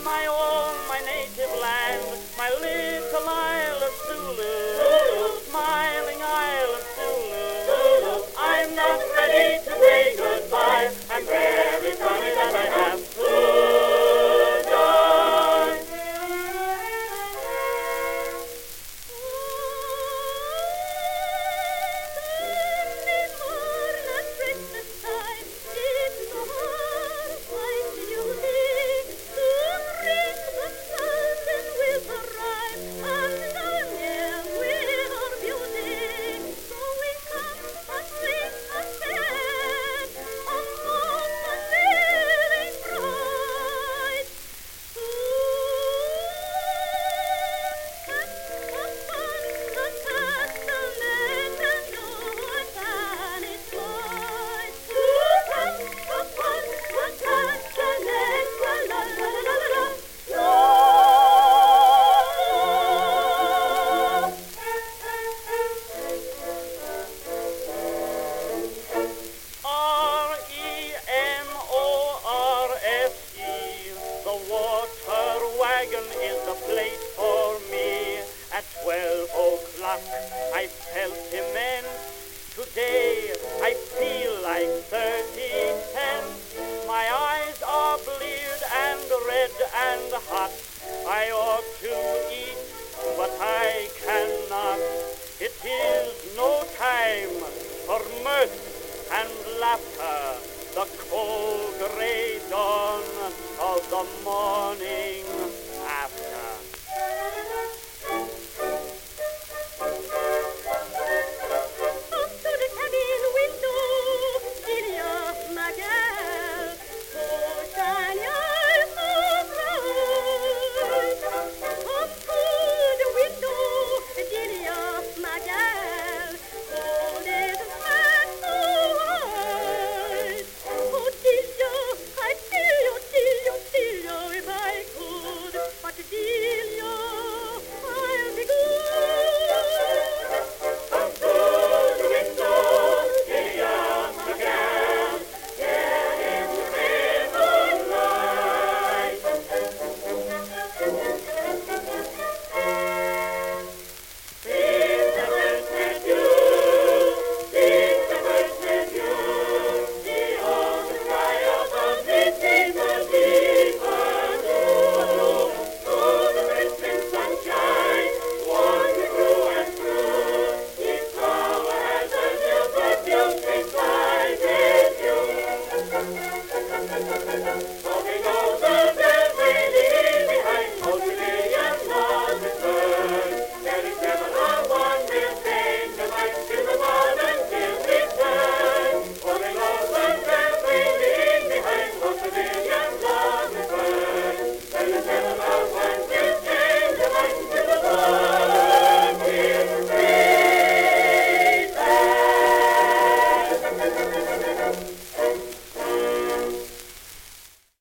my own, my native land, my little Isle of Sulu, smiling Isle of Sulu. I'm not ready to say goodbye. I'm very sorry that I have to die. Is the place for me. At 12 o'clock I felt immense. Today I feel like 30 cents. My eyes are bleared and red and hot. I ought to eat, but I cannot. It is no time for mirth and laughter. The cold gray dawn of the morning after.